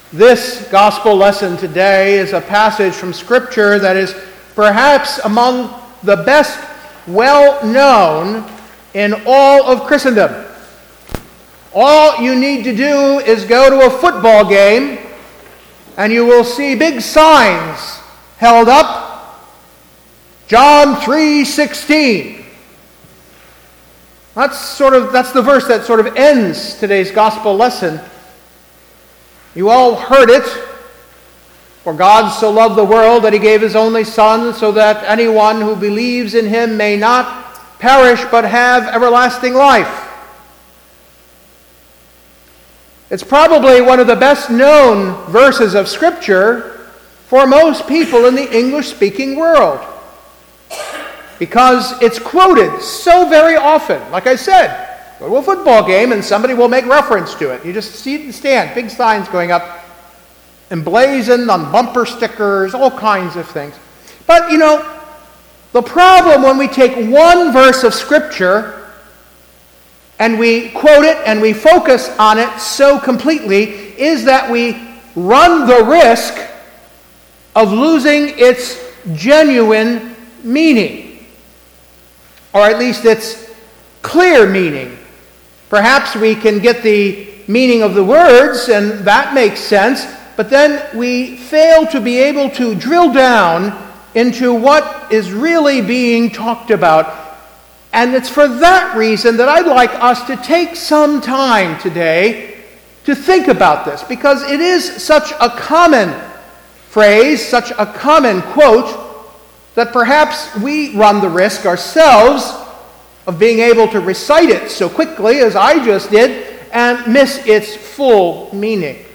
This gospel lesson today is a passage from Scripture that is perhaps among the best well-known in all of Christendom. All you need to do is go to a football game and you will see big signs held up. John 3:16. That's the verse that sort of ends today's gospel lesson. You all heard it. For God so loved the world that he gave his only Son, so that anyone who believes in him may not perish but have everlasting life. It's probably one of the best known verses of Scripture for most people in the English-speaking world, because it's quoted so very often. Like I said, go to a football game and somebody will make reference to it. You just see it in the stand, big signs going up, emblazoned on bumper stickers, all kinds of things. But, the problem when we take one verse of Scripture and we quote it and we focus on it so completely is that we run the risk of losing its genuine meaning, or at least its clear meaning. Perhaps we can get the meaning of the words, and that makes sense, but then we fail to be able to drill down into what is really being talked about. And it's for that reason that I'd like us to take some time today to think about this, because it is such a common phrase, such a common quote, that perhaps we run the risk ourselves of being able to recite it so quickly as I just did and miss its full meaning.